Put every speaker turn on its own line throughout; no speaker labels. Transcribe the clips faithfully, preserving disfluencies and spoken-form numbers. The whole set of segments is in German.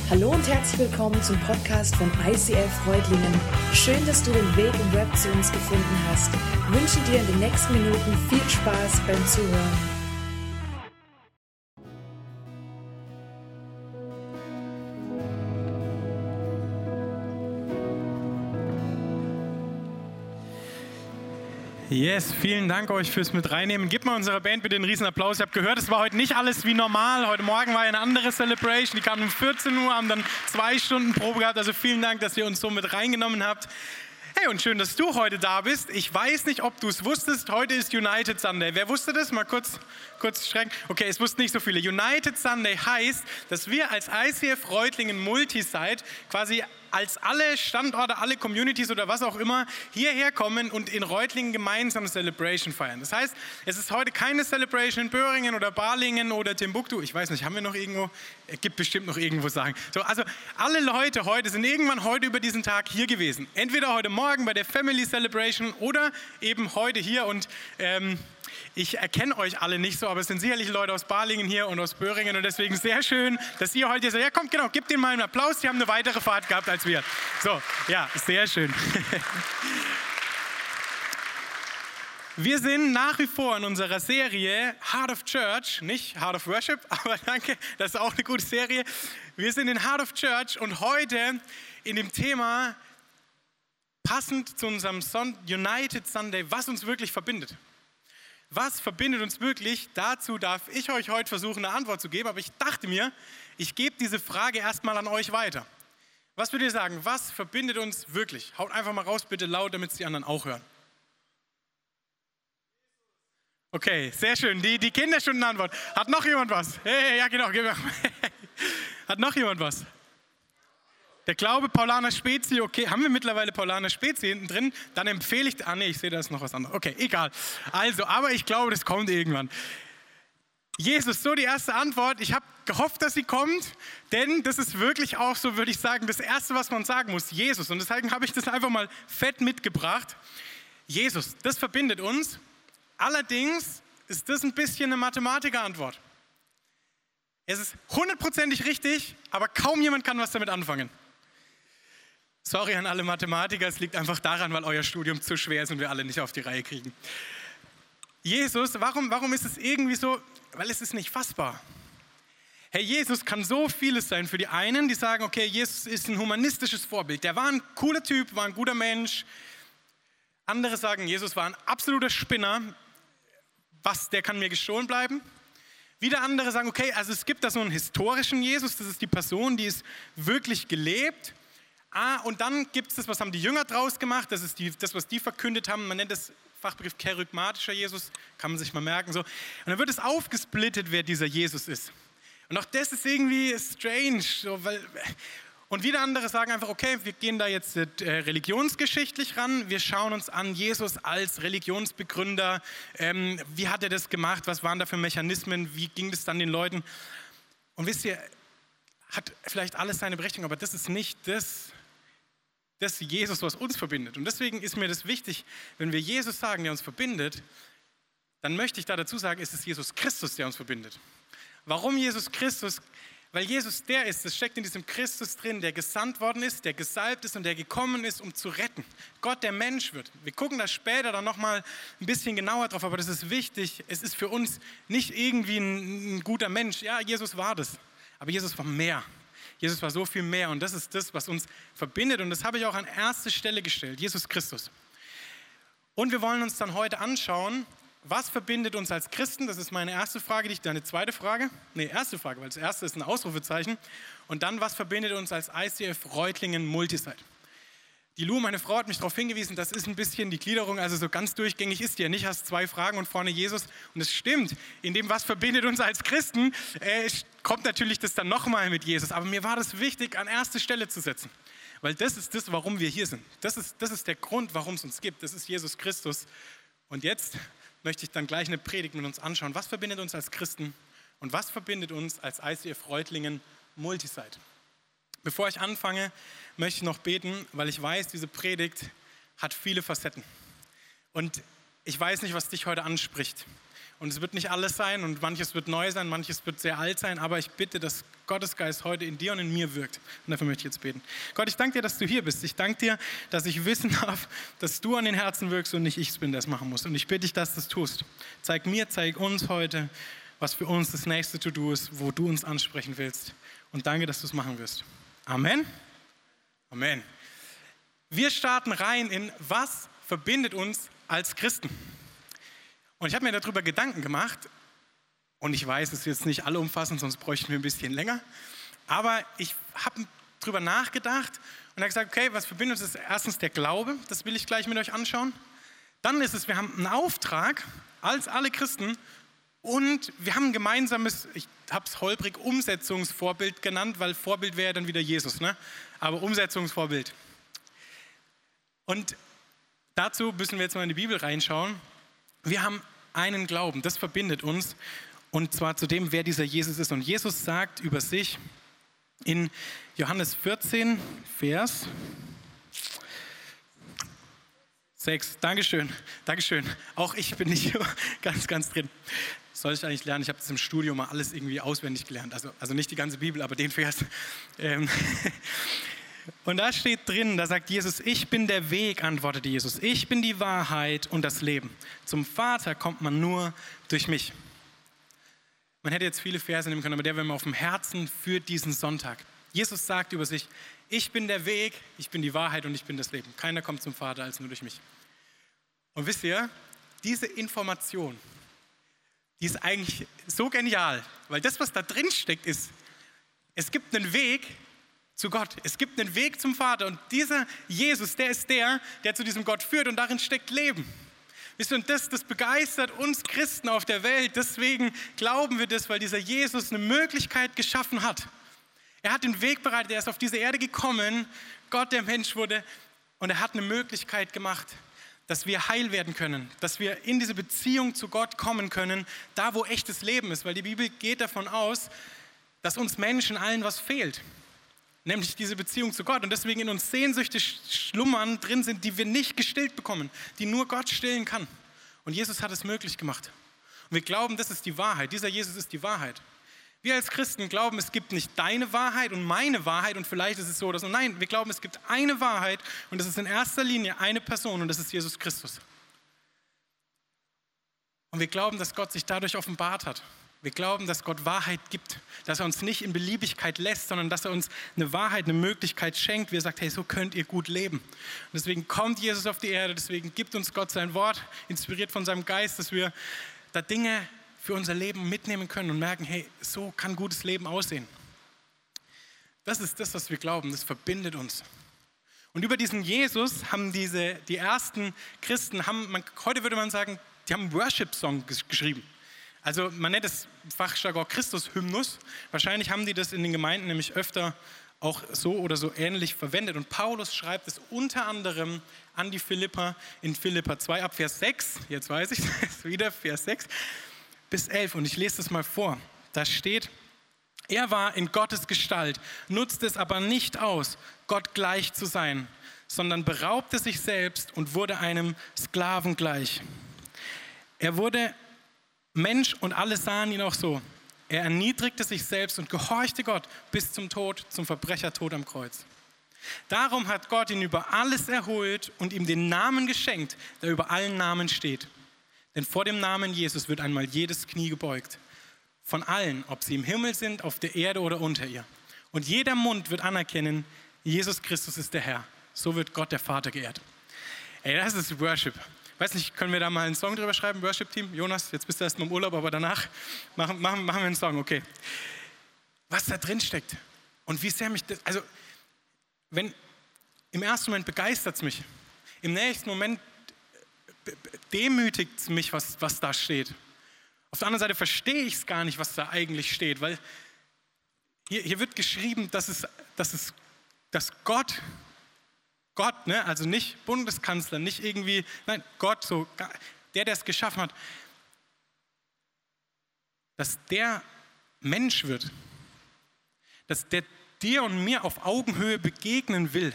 Hallo und herzlich willkommen zum Podcast von I C F Reutlingen. Schön, dass du den Weg im Web zu uns gefunden hast. Ich wünsche dir in den nächsten Minuten viel Spaß beim Zuhören.
Yes, vielen Dank euch fürs mit reinnehmen. Gebt mal unserer Band bitte einen riesen Applaus. Ich habe gehört, es war heute nicht alles wie normal. Heute Morgen war eine andere Celebration. Die kamen um vierzehn Uhr, haben dann zwei Stunden Probe gehabt. Also vielen Dank, dass ihr uns so mit reingenommen habt. Hey, und schön, dass du heute da bist. Ich weiß nicht, ob du es wusstest. Heute ist United Sunday. Wer wusste das? Mal kurz, kurz strecken. Okay, es wussten nicht so viele. United Sunday heißt, dass wir als I C F Reutlingen Multisite quasi als alle Standorte, alle Communities oder was auch immer hierher kommen und in Reutlingen gemeinsam eine Celebration feiern. Das heißt, es ist heute keine Celebration in Böhringen oder Balingen oder Timbuktu. Ich weiß nicht, haben wir noch irgendwo? Es gibt bestimmt noch irgendwo Sachen. So, also alle Leute heute sind irgendwann heute über diesen Tag hier gewesen. Entweder heute Morgen bei der Family Celebration oder eben heute hier. Und ähm, ich erkenne euch alle nicht so, aber es sind sicherlich Leute aus Balingen hier und aus Böhringen und deswegen sehr schön, dass ihr heute hier seid. Ja, kommt, genau, gebt denen mal einen Applaus. Die haben eine weitere Fahrt gehabt als wir. So, ja, sehr schön. Wir sind nach wie vor in unserer Serie Heart of Church, nicht Heart of Worship, aber danke, das ist auch eine gute Serie. Wir sind in Heart of Church und heute in dem Thema passend zu unserem United Sunday, was uns wirklich verbindet. Was verbindet uns wirklich? Dazu darf ich euch heute versuchen, eine Antwort zu geben, aber ich dachte mir, ich gebe diese Frage erstmal an euch weiter. Was würdet ihr sagen, was verbindet uns wirklich? Haut einfach mal raus, bitte laut, damit es die anderen auch hören. Okay, sehr schön. Die, die Kinderstundenantwort. Hat noch jemand was? Hey, ja genau. Hat noch jemand was? Der Glaube, Paulaner Spezi, okay, haben wir mittlerweile Paulaner Spezi hinten drin? Dann empfehle ich, ah nee, ich sehe, da ist noch was anderes. Okay, egal. Also, aber ich glaube, das kommt irgendwann. Jesus, so die erste Antwort. Ich habe gehofft, dass sie kommt, denn das ist wirklich auch so, würde ich sagen, das Erste, was man sagen muss, Jesus. Und deswegen habe ich das einfach mal fett mitgebracht. Jesus, das verbindet uns. Allerdings ist das ein bisschen eine Mathematiker-Antwort. Es ist hundertprozentig richtig, aber kaum jemand kann was damit anfangen. Sorry an alle Mathematiker, es liegt einfach daran, weil euer Studium zu schwer ist und wir alle nicht auf die Reihe kriegen. Jesus, warum, warum ist es irgendwie so? Weil es ist nicht fassbar. Hey, Jesus kann so vieles sein. Für die einen, die sagen, okay, Jesus ist ein humanistisches Vorbild. Der war ein cooler Typ, war ein guter Mensch. Andere sagen, Jesus war ein absoluter Spinner. Was, der kann mir gestohlen bleiben. Wieder andere sagen, okay, also es gibt da so einen historischen Jesus, das ist die Person, die ist wirklich gelebt. Ah, und dann gibt es das, was haben die Jünger draus gemacht, das ist die, das, was die verkündet haben. Man nennt das Fachbegriff kerygmatischer Jesus, kann man sich mal merken. So. Und dann wird es aufgesplittet, wer dieser Jesus ist. Und auch das ist irgendwie strange. So, weil, und wieder andere sagen einfach, okay, wir gehen da jetzt äh, religionsgeschichtlich ran. Wir schauen uns an Jesus als Religionsbegründer. Ähm, wie hat er das gemacht? Was waren da für Mechanismen? Wie ging das dann den Leuten? Und wisst ihr, hat vielleicht alles seine Berechtigung, aber das ist nicht das, das Jesus, was uns verbindet. Und deswegen ist mir das wichtig, wenn wir Jesus sagen, der uns verbindet, dann möchte ich da dazu sagen, ist es Jesus Christus, der uns verbindet. Warum Jesus Christus? Weil Jesus der ist, das steckt in diesem Christus drin, der gesandt worden ist, der gesalbt ist und der gekommen ist, um zu retten. Gott, der Mensch wird. Wir gucken da später dann nochmal ein bisschen genauer drauf, aber das ist wichtig. Es ist für uns nicht irgendwie ein, ein guter Mensch. Ja, Jesus war das. Aber Jesus war mehr. Jesus war so viel mehr und das ist das, was uns verbindet und das habe ich auch an erste Stelle gestellt, Jesus Christus. Und wir wollen uns dann heute anschauen, was verbindet uns als Christen? Das ist meine erste Frage, deine zweite Frage. Nee, erste Frage, weil das erste ist ein Ausrufezeichen. Und dann, was verbindet uns als I C F Reutlingen Multisite? Die Lu, meine Frau, hat mich darauf hingewiesen, das ist ein bisschen die Gliederung, also so ganz durchgängig ist die ja nicht, hast zwei Fragen und vorne Jesus. Und es stimmt, in dem, was verbindet uns als Christen, äh, kommt natürlich das dann nochmal mit Jesus. Aber mir war das wichtig, an erste Stelle zu setzen. Weil das ist das, warum wir hier sind. Das ist, das ist der Grund, warum es uns gibt. Das ist Jesus Christus. Und jetzt möchte ich dann gleich eine Predigt mit uns anschauen. Was verbindet uns als Christen und was verbindet uns als I C F Reutlingen Multisite? Bevor ich anfange, möchte ich noch beten, weil ich weiß, diese Predigt hat viele Facetten. Und ich weiß nicht, was dich heute anspricht. Und es wird nicht alles sein und manches wird neu sein, manches wird sehr alt sein, aber ich bitte, dass Gottes Geist heute in dir und in mir wirkt. Und dafür möchte ich jetzt beten. Gott, ich danke dir, dass du hier bist. Ich danke dir, dass ich wissen darf, dass du an den Herzen wirkst und nicht ich es bin, der es machen muss. Und ich bitte dich, dass du es tust. Zeig mir, zeig uns heute, was für uns das nächste To-Do ist, wo du uns ansprechen willst. Und danke, dass du es machen wirst. Amen. Amen. Wir starten rein in, was verbindet uns als Christen? Und ich habe mir darüber Gedanken gemacht, und ich weiß, es ist jetzt nicht allumfassend, sonst bräuchten wir ein bisschen länger, aber ich habe darüber nachgedacht und habe gesagt, okay, was verbindet uns? Das ist erstens der Glaube, das will ich gleich mit euch anschauen. Dann ist es, wir haben einen Auftrag als alle Christen und wir haben ein gemeinsames, ich habe es holprig Umsetzungsvorbild genannt, weil Vorbild wäre dann wieder Jesus, ne? Aber Umsetzungsvorbild. Und dazu müssen wir jetzt mal in die Bibel reinschauen. Wir haben einen Glauben, das verbindet uns, und zwar zu dem, wer dieser Jesus ist. Und Jesus sagt über sich in Johannes vierzehn, Vers sechs. Dankeschön, Dankeschön. Auch ich bin nicht ganz, ganz drin. Soll ich eigentlich lernen? Ich habe das im Studium mal alles irgendwie auswendig gelernt. Also, also nicht die ganze Bibel, aber den Vers. Ähm Und da steht drin, da sagt Jesus, ich bin der Weg, antwortete Jesus. Ich bin die Wahrheit und das Leben. Zum Vater kommt man nur durch mich. Man hätte jetzt viele Verse nehmen können, aber der wäre mir auf dem Herzen für diesen Sonntag. Jesus sagt über sich, ich bin der Weg, ich bin die Wahrheit und ich bin das Leben. Keiner kommt zum Vater als nur durch mich. Und wisst ihr, diese Information, die ist eigentlich so genial, weil das, was da drin steckt, ist, es gibt einen Weg zu Gott. Es gibt einen Weg zum Vater und dieser Jesus, der ist der, der zu diesem Gott führt und darin steckt Leben. Wisst ihr, und das, das begeistert uns Christen auf der Welt. Deswegen glauben wir das, weil dieser Jesus eine Möglichkeit geschaffen hat. Er hat den Weg bereitet, er ist auf diese Erde gekommen, Gott, der Mensch wurde, und er hat eine Möglichkeit gemacht, dass wir heil werden können, dass wir in diese Beziehung zu Gott kommen können, da wo echtes Leben ist, weil die Bibel geht davon aus, dass uns Menschen allen was fehlt. Nämlich diese Beziehung zu Gott. Und deswegen in uns Sehnsüchte schlummern drin sind, die wir nicht gestillt bekommen, die nur Gott stillen kann. Und Jesus hat es möglich gemacht. Und wir glauben, das ist die Wahrheit. Dieser Jesus ist die Wahrheit. Wir als Christen glauben, es gibt nicht deine Wahrheit und meine Wahrheit und vielleicht ist es so oder so. Nein, wir glauben, es gibt eine Wahrheit und das ist in erster Linie eine Person und das ist Jesus Christus. Und wir glauben, dass Gott sich dadurch offenbart hat. Wir glauben, dass Gott Wahrheit gibt, dass er uns nicht in Beliebigkeit lässt, sondern dass er uns eine Wahrheit, eine Möglichkeit schenkt, wie er sagt, hey, so könnt ihr gut leben. Und deswegen kommt Jesus auf die Erde, deswegen gibt uns Gott sein Wort, inspiriert von seinem Geist, dass wir da Dinge für unser Leben mitnehmen können und merken, hey, so kann gutes Leben aussehen. Das ist das, was wir glauben, das verbindet uns. Und über diesen Jesus haben diese, die ersten Christen, haben, man, heute würde man sagen, die haben einen Worship-Song geschrieben. Also man nennt es Fachjargon Christus-Hymnus. Wahrscheinlich haben die das in den Gemeinden nämlich öfter auch so oder so ähnlich verwendet. Und Paulus schreibt es unter anderem an die Philipper in Philipper zwei ab Vers sechs. Jetzt weiß ich es wieder, Vers sechs bis elf. Und ich lese das mal vor. Da steht, er war in Gottes Gestalt, nutzte es aber nicht aus, Gott gleich zu sein, sondern beraubte sich selbst und wurde einem Sklaven gleich. Er wurde Mensch und alle sahen ihn auch so. Er erniedrigte sich selbst und gehorchte Gott bis zum Tod, zum Verbrechertod am Kreuz. Darum hat Gott ihn über alles erholt und ihm den Namen geschenkt, der über allen Namen steht. Denn vor dem Namen Jesus wird einmal jedes Knie gebeugt. Von allen, ob sie im Himmel sind, auf der Erde oder unter ihr. Und jeder Mund wird anerkennen, Jesus Christus ist der Herr. So wird Gott, der Vater, geehrt. Ey, das ist Worship. Weiß nicht, können wir da mal einen Song drüber schreiben, Worship-Team? Jonas, jetzt bist du erst mal im Urlaub, aber danach machen, machen, machen wir einen Song, okay. Was da drin steckt und wie sehr mich das, also wenn, im ersten Moment begeistert es mich, im nächsten Moment demütigt es mich, was, was da steht. Auf der anderen Seite verstehe ich es gar nicht, was da eigentlich steht, weil hier, hier wird geschrieben, dass, es, dass, es, dass Gott... Gott, ne? Also nicht Bundeskanzler, nicht irgendwie, nein, Gott, so, der, der es geschaffen hat, dass der Mensch wird, dass der dir und mir auf Augenhöhe begegnen will.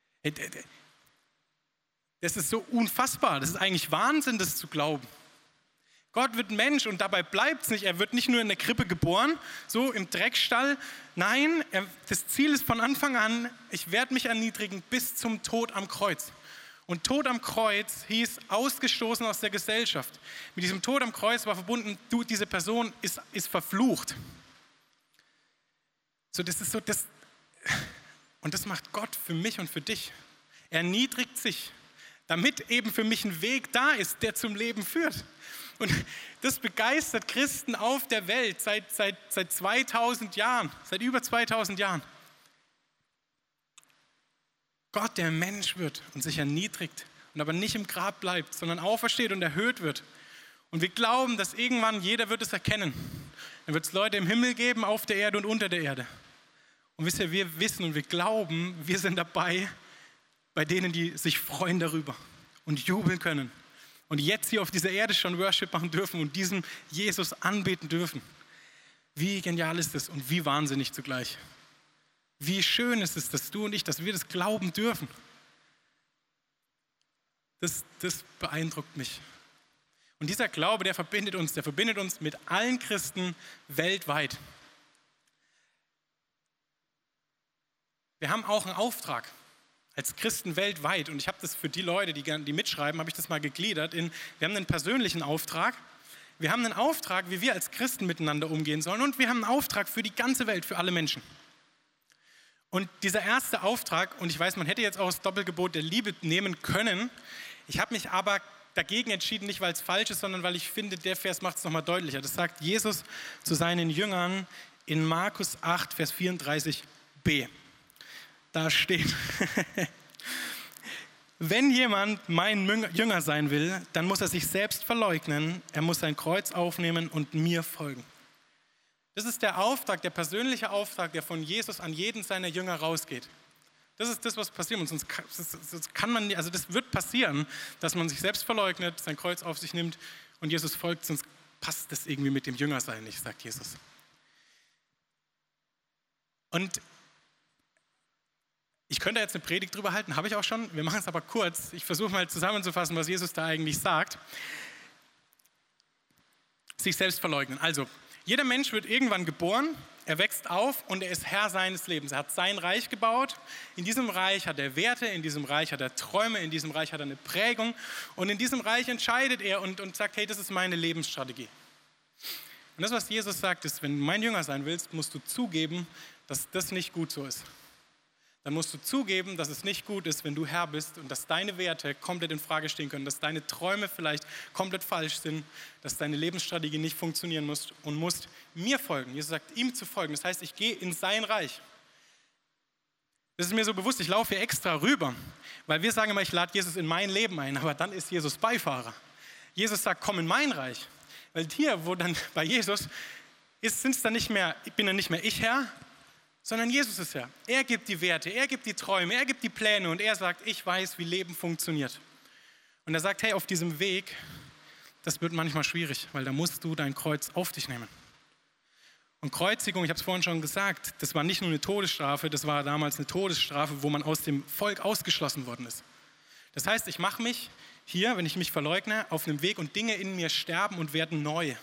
Das ist so unfassbar, das ist eigentlich Wahnsinn, das zu glauben. Gott wird Mensch und dabei bleibt es nicht. Er wird nicht nur in der Krippe geboren, so im Dreckstall. Nein, er, das Ziel ist von Anfang an, ich werde mich erniedrigen bis zum Tod am Kreuz. Und Tod am Kreuz hieß ausgestoßen aus der Gesellschaft. Mit diesem Tod am Kreuz war verbunden, du, diese Person ist, ist verflucht. So, das ist so, das, und das macht Gott für mich und für dich. Er erniedrigt sich, damit eben für mich ein Weg da ist, der zum Leben führt. Und das begeistert Christen auf der Welt seit, seit, seit zweitausend Jahren, seit über zweitausend Jahren. Gott, der Mensch wird und sich erniedrigt und aber nicht im Grab bleibt, sondern aufersteht und erhöht wird. Und wir glauben, dass irgendwann jeder wird es erkennen. Dann wird es Leute im Himmel geben, auf der Erde und unter der Erde. Und wisst ihr, wir wissen und wir glauben, wir sind dabei, bei denen, die sich freuen darüber und jubeln können. Und jetzt hier auf dieser Erde schon Worship machen dürfen und diesem Jesus anbeten dürfen. Wie genial ist das und wie wahnsinnig zugleich. Wie schön ist es, dass du und ich, dass wir das glauben dürfen. Das, das beeindruckt mich. Und dieser Glaube, der verbindet uns, der verbindet uns mit allen Christen weltweit. Wir haben auch einen Auftrag als Christen weltweit. Und ich habe das für die Leute, die, die mitschreiben, habe ich das mal gegliedert in, wir haben einen persönlichen Auftrag. Wir haben einen Auftrag, wie wir als Christen miteinander umgehen sollen. Und wir haben einen Auftrag für die ganze Welt, für alle Menschen. Und dieser erste Auftrag, und ich weiß, man hätte jetzt auch das Doppelgebot der Liebe nehmen können. Ich habe mich aber dagegen entschieden, nicht weil es falsch ist, sondern weil ich finde, der Vers macht es nochmal deutlicher. Das sagt Jesus zu seinen Jüngern in Markus acht, Vers vierunddreißig b. Da steht, wenn jemand mein Jünger sein will, dann muss er sich selbst verleugnen, er muss sein Kreuz aufnehmen und mir folgen. Das ist der Auftrag, der persönliche Auftrag, der von Jesus an jeden seiner Jünger rausgeht. Das ist das, was passiert. Und sonst kann man, also das wird passieren, dass man sich selbst verleugnet, sein Kreuz auf sich nimmt und Jesus folgt, sonst passt das irgendwie mit dem Jüngersein nicht, sagt Jesus. Und ich könnte jetzt eine Predigt drüber halten, habe ich auch schon. Wir machen es aber kurz. Ich versuche mal zusammenzufassen, was Jesus da eigentlich sagt. Sich selbst verleugnen. Also, jeder Mensch wird irgendwann geboren, er wächst auf und er ist Herr seines Lebens. Er hat sein Reich gebaut. In diesem Reich hat er Werte, in diesem Reich hat er Träume, in diesem Reich hat er eine Prägung. Und in diesem Reich entscheidet er und, und sagt, hey, das ist meine Lebensstrategie. Und das, was Jesus sagt, ist, wenn du mein Jünger sein willst, musst du zugeben, dass das nicht gut so ist. Dann musst du zugeben, dass es nicht gut ist, wenn du Herr bist und dass deine Werte komplett in Frage stehen können, dass deine Träume vielleicht komplett falsch sind, dass deine Lebensstrategie nicht funktionieren muss und musst mir folgen. Jesus sagt, ihm zu folgen. Das heißt, ich gehe in sein Reich. Das ist mir so bewusst, ich laufe hier extra rüber, weil wir sagen immer, ich lade Jesus in mein Leben ein, aber dann ist Jesus Beifahrer. Jesus sagt, komm in mein Reich. Weil hier, wo dann bei Jesus ist, sind es dann nicht mehr, ich bin dann nicht mehr ich Herr, sondern Jesus ist Herr. Er gibt die Werte, er gibt die Träume, er gibt die Pläne und er sagt, ich weiß, wie Leben funktioniert. Und er sagt, hey, auf diesem Weg, das wird manchmal schwierig, weil da musst du dein Kreuz auf dich nehmen. Und Kreuzigung, ich habe es vorhin schon gesagt, das war nicht nur eine Todesstrafe, das war damals eine Todesstrafe, wo man aus dem Volk ausgeschlossen worden ist. Das heißt, ich mache mich hier, wenn ich mich verleugne, auf einem Weg und Dinge in mir sterben und werden neu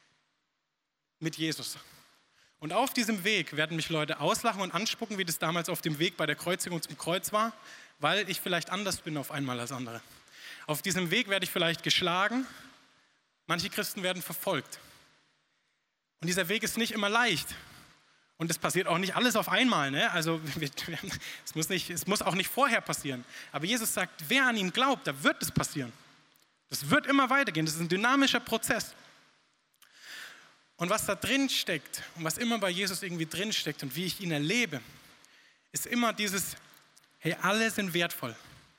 mit Jesus. Und auf diesem Weg werden mich Leute auslachen und anspucken, wie das damals auf dem Weg bei der Kreuzigung zum Kreuz war, weil ich vielleicht anders bin auf einmal als andere. Auf diesem Weg werde ich vielleicht geschlagen, manche Christen werden verfolgt. Und dieser Weg ist nicht immer leicht. Und es passiert auch nicht alles auf einmal. Ne? Also es muss nicht, es muss auch nicht vorher passieren. Aber Jesus sagt, wer an ihn glaubt, da wird es passieren. Das wird immer weitergehen. Das ist ein dynamischer Prozess. Und was da drin steckt und was immer bei Jesus irgendwie drin steckt und wie ich ihn erlebe, ist immer dieses, hey, alle sind wertvoll.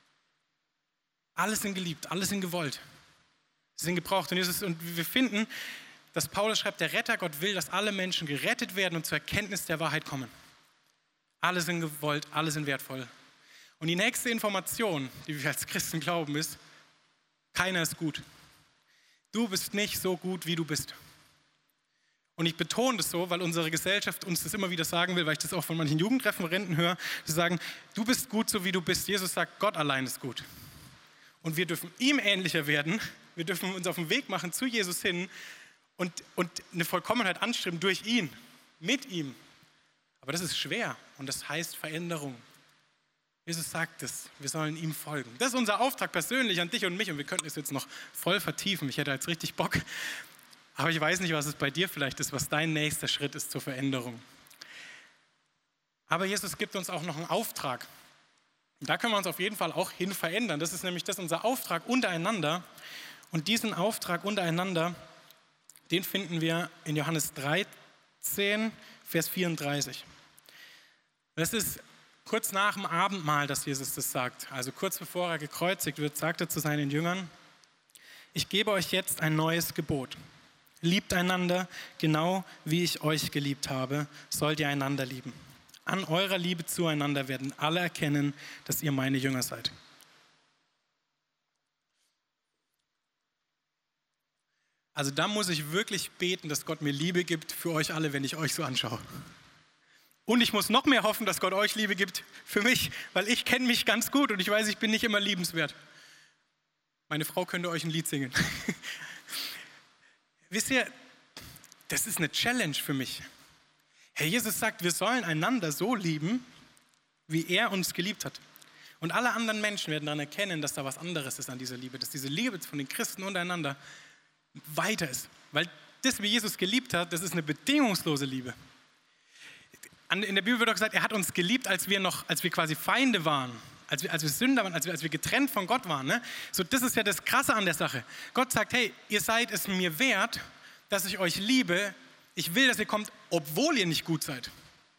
Alle sind geliebt, alle sind gewollt. Sie sind gebraucht. Und, Jesus, und wir finden, dass Paulus schreibt, der Retter Gott will, dass alle Menschen gerettet werden und zur Erkenntnis der Wahrheit kommen. Alle sind gewollt, alle sind wertvoll. Und die nächste Information, die wir als Christen glauben, ist, keiner ist gut. Du bist nicht so gut, wie du bist. Und ich betone das so, weil unsere Gesellschaft uns das immer wieder sagen will, weil ich das auch von manchen Jugendreferenten höre, die sagen, du bist gut, so wie du bist. Jesus sagt, Gott allein ist gut. Und wir dürfen ihm ähnlicher werden, Wir dürfen uns auf den Weg machen zu Jesus hin und, und eine Vollkommenheit anstreben durch ihn, mit ihm. Aber das ist schwer und das heißt Veränderung. Jesus sagt es, wir sollen ihm folgen. Das ist unser Auftrag persönlich an dich und mich und wir könnten es jetzt noch voll vertiefen. Ich hätte jetzt richtig Bock, aber ich weiß nicht, was es bei dir vielleicht ist, was dein nächster Schritt ist zur Veränderung. Aber Jesus gibt uns auch noch einen Auftrag. Da können wir uns auf jeden Fall auch hin verändern. Das ist nämlich das unser Auftrag untereinander. Und diesen Auftrag untereinander, den finden wir in Johannes dreizehn, Vers vierunddreißig. Das ist kurz nach dem Abendmahl, dass Jesus das sagt. Also kurz bevor er gekreuzigt wird, sagt er zu seinen Jüngern: Ich gebe euch jetzt ein neues Gebot. Liebt einander, genau wie ich euch geliebt habe, sollt ihr einander lieben. An eurer Liebe zueinander werden alle erkennen, dass ihr meine Jünger seid. Also da muss ich wirklich beten, dass Gott mir Liebe gibt für euch alle, wenn ich euch so anschaue. Und ich muss noch mehr hoffen, dass Gott euch Liebe gibt für mich, weil ich kenne mich ganz gut und ich weiß, ich bin nicht immer liebenswert. Meine Frau könnte euch ein Lied singen. Wisst ihr, das ist eine Challenge für mich. Herr Jesus sagt, wir sollen einander so lieben, wie er uns geliebt hat. Und alle anderen Menschen werden dann erkennen, dass da was anderes ist an dieser Liebe, dass diese Liebe von den Christen untereinander weiter ist. Weil das, wie Jesus geliebt hat, das ist eine bedingungslose Liebe. In der Bibel wird auch gesagt, er hat uns geliebt, als wir noch, als wir quasi Feinde waren, als wir, als wir Sünder waren, als wir, als wir getrennt von Gott waren. Ne? So, das ist ja das Krasse an der Sache. Gott sagt, hey, ihr seid es mir wert, dass ich euch liebe. Ich will, dass ihr kommt, obwohl ihr nicht gut seid.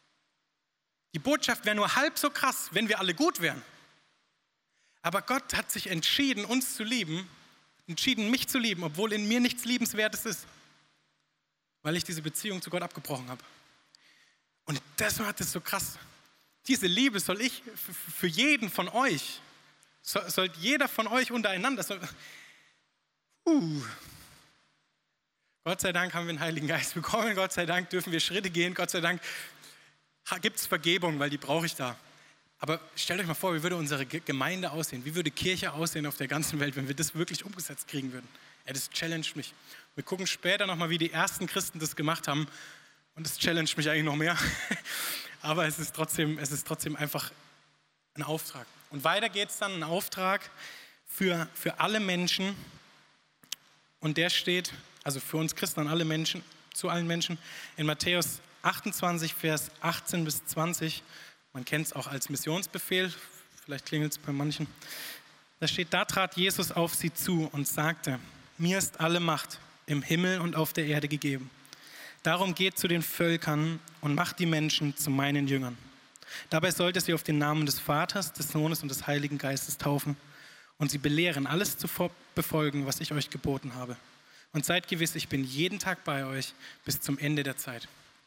Die Botschaft wäre nur halb so krass, wenn wir alle gut wären. Aber Gott hat sich entschieden, uns zu lieben, entschieden, mich zu lieben, obwohl in mir nichts Liebenswertes ist, weil ich diese Beziehung zu Gott abgebrochen habe. Und das macht es so krass. Diese Liebe soll ich für jeden von euch, soll jeder von euch untereinander, soll, uh, Gott sei Dank haben wir den Heiligen Geist bekommen, Gott sei Dank dürfen wir Schritte gehen, Gott sei Dank gibt es Vergebung, weil die brauche ich da. Aber stellt euch mal vor, wie würde unsere Gemeinde aussehen, wie würde Kirche aussehen auf der ganzen Welt, wenn wir das wirklich umgesetzt kriegen würden. Ja, das challenged mich. Wir gucken später nochmal, wie die ersten Christen das gemacht haben und das challenged mich eigentlich noch mehr. Aber es ist trotzdem, es ist trotzdem einfach ein Auftrag. Und weiter geht es dann, ein Auftrag für, für alle Menschen und der steht, also für uns Christen an alle Menschen, zu allen Menschen, in Matthäus achtundzwanzig, Vers achtzehn bis zwanzig. Man kennt es auch als Missionsbefehl, vielleicht klingelt es bei manchen. Da steht, da trat Jesus auf sie zu und sagte, mir ist alle Macht im Himmel und auf der Erde gegeben. Darum geht zu den Völkern und macht die Menschen zu meinen Jüngern. Dabei sollt ihr sie auf den Namen des Vaters, des Sohnes und des Heiligen Geistes taufen und sie belehren, alles zu befolgen, was ich euch geboten habe. Und seid gewiss, ich bin jeden Tag bei euch bis zum Ende der Zeit.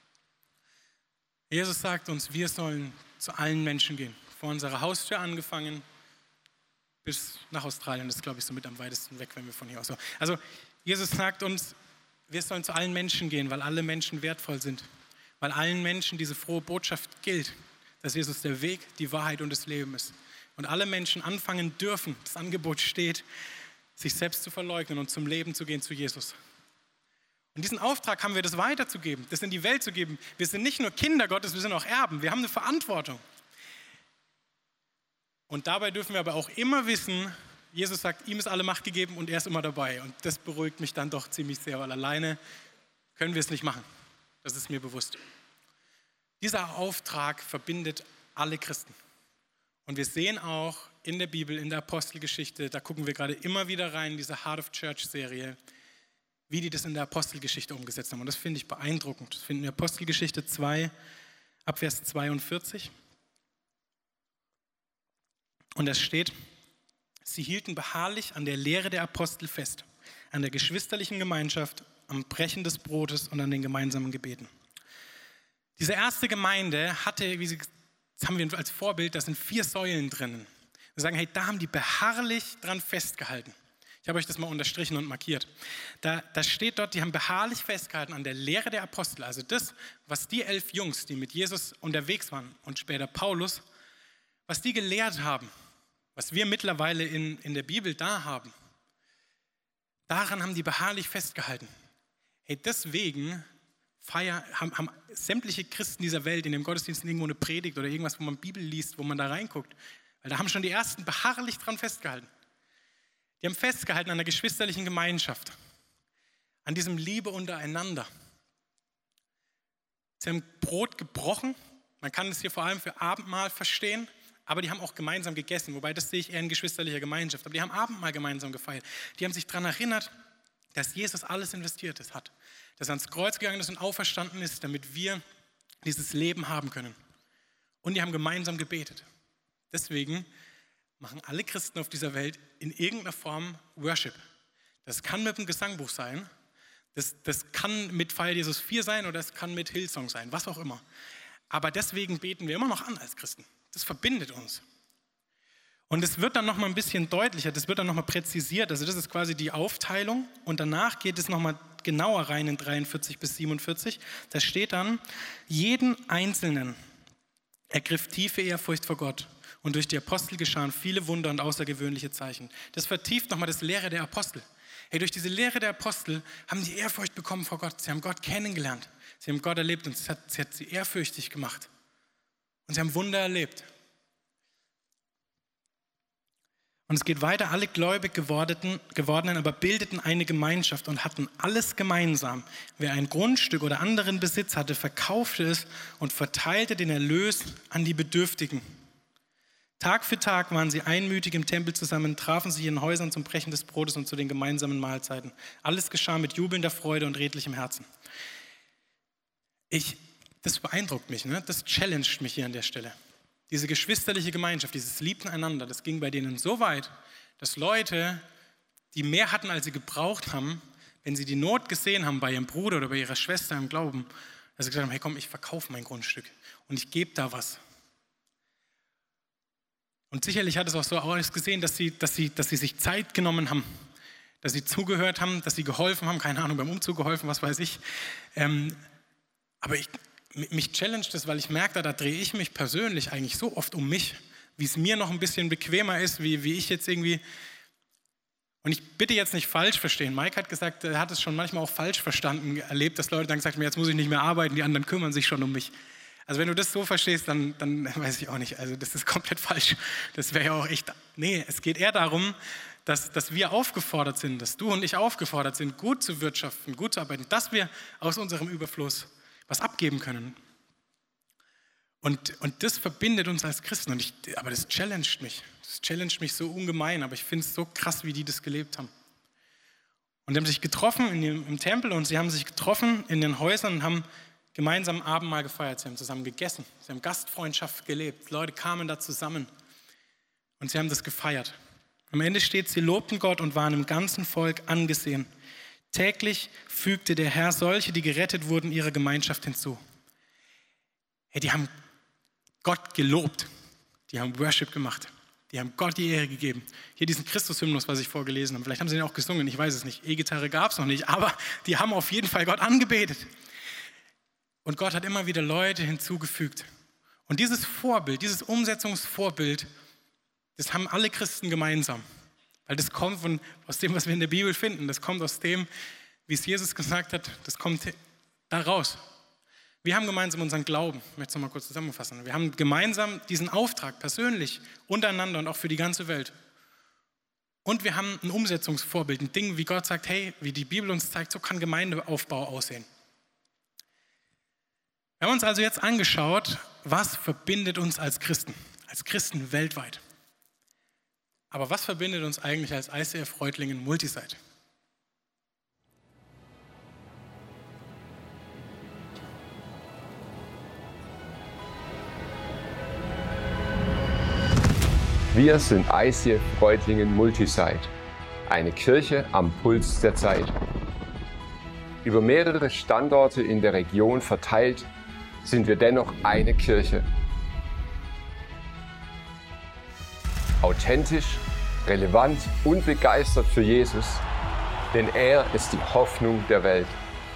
Jesus sagt uns, wir sollen zu allen Menschen gehen. Vor unserer Haustür angefangen bis nach Australien. Das ist, glaube ich, so mit am weitesten weg, wenn wir von hier aus so. Also Jesus sagt uns, wir sollen zu allen Menschen gehen, weil alle Menschen wertvoll sind. Weil allen Menschen diese frohe Botschaft gilt, dass Jesus der Weg, die Wahrheit und das Leben ist. Und alle Menschen anfangen dürfen, das Angebot steht, sich selbst zu verleugnen und zum Leben zu gehen zu Jesus. Und diesen Auftrag haben wir, das weiterzugeben, das in die Welt zu geben. Wir sind nicht nur Kinder Gottes, wir sind auch Erben. Wir haben eine Verantwortung. Und dabei dürfen wir aber auch immer wissen, Jesus sagt, ihm ist alle Macht gegeben und er ist immer dabei. Und das beruhigt mich dann doch ziemlich sehr, weil alleine können wir es nicht machen. Das ist mir bewusst. Dieser Auftrag verbindet alle Christen. Und wir sehen auch in der Bibel, in der Apostelgeschichte, da gucken wir gerade immer wieder rein, in diese Heart of Church-Serie, wie die das in der Apostelgeschichte umgesetzt haben. Und das finde ich beeindruckend. Das finden wir in Apostelgeschichte zwei, ab Vers zweiundvierzig. Und es steht, sie hielten beharrlich an der Lehre der Apostel fest, an der geschwisterlichen Gemeinschaft, am Brechen des Brotes und an den gemeinsamen Gebeten. Diese erste Gemeinde hatte, wie sie, das haben wir als Vorbild, da sind vier Säulen drinnen. Wir sagen, hey, da haben die beharrlich dran festgehalten. Ich habe euch das mal unterstrichen und markiert. Da, da steht dort, die haben beharrlich festgehalten an der Lehre der Apostel. Also das, was die elf Jungs, die mit Jesus unterwegs waren und später Paulus, was die gelehrt haben, was wir mittlerweile in, in der Bibel da haben. daran haben die beharrlich festgehalten. Hey, deswegen feier, haben, haben sämtliche Christen dieser Welt in dem Gottesdienst irgendwo eine Predigt oder irgendwas, wo man Bibel liest, wo man da reinguckt. Weil da haben schon die Ersten beharrlich dran festgehalten. Die haben festgehalten an der geschwisterlichen Gemeinschaft, an diesem Liebe untereinander. Sie haben Brot gebrochen, man kann es hier vor allem für Abendmahl verstehen, aber die haben auch gemeinsam gegessen, wobei das sehe ich eher in geschwisterlicher Gemeinschaft. Aber die haben Abendmahl gemeinsam gefeiert. Die haben sich daran erinnert, dass Jesus alles investiert hat, dass er ans Kreuz gegangen ist und auferstanden ist, damit wir dieses Leben haben können. Und die haben gemeinsam gebetet. Deswegen machen alle Christen auf dieser Welt in irgendeiner Form Worship. Das kann mit einem Gesangbuch sein, das, das kann mit Feier Jesus vier sein oder es kann mit Hillsong sein, was auch immer. Aber deswegen beten wir immer noch an als Christen. Das verbindet uns. Und es wird dann nochmal ein bisschen deutlicher, das wird dann nochmal präzisiert. Also das ist quasi die Aufteilung und danach geht es nochmal genauer rein in dreiundvierzig bis siebenundvierzig. Da steht dann, jeden Einzelnen ergriff tiefe Ehrfurcht vor Gott und durch die Apostel geschahen viele Wunder und außergewöhnliche Zeichen. Das vertieft nochmal das Lehre der Apostel. Hey, durch diese Lehre der Apostel haben die Ehrfurcht bekommen vor Gott. Sie haben Gott kennengelernt, sie haben Gott erlebt und es hat, sie hat sie ehrfürchtig gemacht. Und sie haben Wunder erlebt. Und es geht weiter, alle gläubig gewordenen, gewordenen aber bildeten eine Gemeinschaft und hatten alles gemeinsam. Wer ein Grundstück oder anderen Besitz hatte, verkaufte es und verteilte den Erlös an die Bedürftigen. Tag für Tag waren sie einmütig im Tempel zusammen, trafen sich in Häusern zum Brechen des Brotes und zu den gemeinsamen Mahlzeiten. Alles geschah mit jubelnder Freude und redlichem Herzen. Ich, das beeindruckt mich, ne? Das challenged mich hier an der Stelle. Diese geschwisterliche Gemeinschaft, dieses Liebten einander, das ging bei denen so weit, dass Leute, die mehr hatten, als sie gebraucht haben, wenn sie die Not gesehen haben bei ihrem Bruder oder bei ihrer Schwester im Glauben, dass sie gesagt haben, hey komm, ich verkaufe mein Grundstück und ich gebe da was. Und sicherlich hat es auch so ausgesehen, dass sie, dass sie, dass sie sich Zeit genommen haben, dass sie zugehört haben, dass sie geholfen haben, keine Ahnung, beim Umzug geholfen, was weiß ich. Ähm, aber ich, mich challenged das, weil ich merke, da, da drehe ich mich persönlich eigentlich so oft um mich, wie es mir noch ein bisschen bequemer ist, wie, wie ich jetzt irgendwie, und ich bitte jetzt nicht falsch verstehen. Mike hat gesagt, er hat es schon manchmal auch falsch verstanden, erlebt, dass Leute dann gesagt haben, jetzt muss ich nicht mehr arbeiten, die anderen kümmern sich schon um mich. Also wenn du das so verstehst, dann, dann weiß ich auch nicht, also das ist komplett falsch. Das wäre ja auch echt, nee, es geht eher darum, dass, dass wir aufgefordert sind, dass du und ich aufgefordert sind, gut zu wirtschaften, gut zu arbeiten, dass wir aus unserem Überfluss was abgeben können. Und, und das verbindet uns als Christen, und ich, aber das challenged mich, das challenged mich so ungemein, aber ich finde es so krass, wie die das gelebt haben. Und die haben sich getroffen in dem, im Tempel und sie haben sich getroffen in den Häusern und haben gemeinsam Abendmahl gefeiert, sie haben zusammen gegessen, sie haben Gastfreundschaft gelebt, Leute kamen da zusammen und sie haben das gefeiert. Am Ende steht, sie lobten Gott und waren im ganzen Volk angesehen. Täglich fügte der Herr solche, die gerettet wurden, ihrer Gemeinschaft hinzu. Hey, die haben Gott gelobt, die haben Worship gemacht, die haben Gott die Ehre gegeben. Hier diesen Christus-Hymnus, was ich vorgelesen habe, vielleicht haben sie den auch gesungen, ich weiß es nicht, E-Gitarre gab es noch nicht, aber die haben auf jeden Fall Gott angebetet. Und Gott hat immer wieder Leute hinzugefügt. Und dieses Vorbild, dieses Umsetzungsvorbild, das haben alle Christen gemeinsam. Weil das kommt von, aus dem, was wir in der Bibel finden. Das kommt aus dem, wie es Jesus gesagt hat, das kommt da raus. Wir haben gemeinsam unseren Glauben, ich möchte es nochmal kurz zusammenfassen. Wir haben gemeinsam diesen Auftrag, persönlich, untereinander und auch für die ganze Welt. Und wir haben ein Umsetzungsvorbild, ein Ding, wie Gott sagt, hey, wie die Bibel uns zeigt, so kann Gemeindeaufbau aussehen. Wir haben uns also jetzt angeschaut, was verbindet uns als Christen, als Christen weltweit. Aber was verbindet uns eigentlich als I C F Reutlingen Multisite?
Wir sind I C F Reutlingen Multisite, eine Kirche am Puls der Zeit. Über mehrere Standorte in der Region verteilt sind wir dennoch eine Kirche. Authentisch, relevant und begeistert für Jesus, denn er ist die Hoffnung der Welt.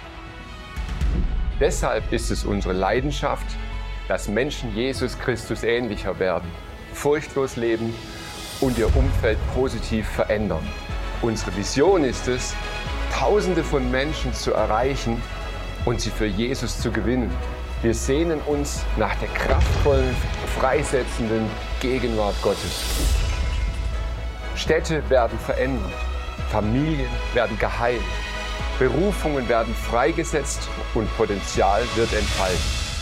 Deshalb ist es unsere Leidenschaft, dass Menschen Jesus Christus ähnlicher werden, furchtlos leben und ihr Umfeld positiv verändern. Unsere Vision ist es, Tausende von Menschen zu erreichen und sie für Jesus zu gewinnen. Wir sehnen uns nach der kraftvollen, freisetzenden Gegenwart Gottes. Städte werden verändert, Familien werden geheilt, Berufungen werden freigesetzt und Potenzial wird entfaltet.